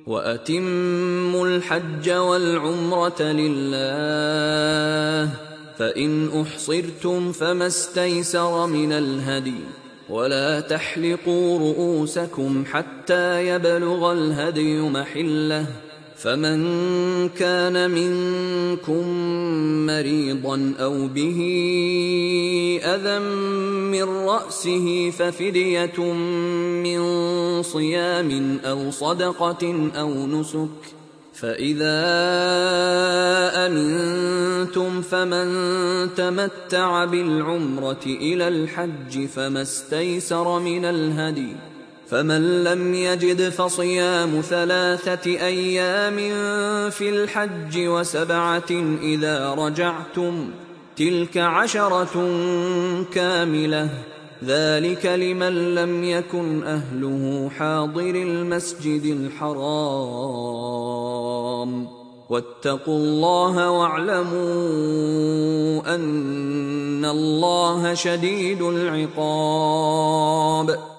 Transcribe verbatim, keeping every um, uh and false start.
وأتموا الحج والعمرة لله، فإن أحصرتم فما استيسر من الهدي، ولا تحلقوا رؤوسكم حتى يبلغ الهدي محله، فمن كان منكم مريضا أو به أذى من رأسه ففدية من صيام أو صدقة أو نسك، فإذا أمنتم فمن تمتع بالعمرة إلى الحج فما استيسر من الهدي، فمن لم يجد فصيام ثلاثة أيام في الحج وسبعة إذا رجعتم، تلك عشرة كاملة، ذلك لمن لم يكن أهله حاضر المسجد الحرام. واتقوا الله واعلموا أن الله شديد العقاب.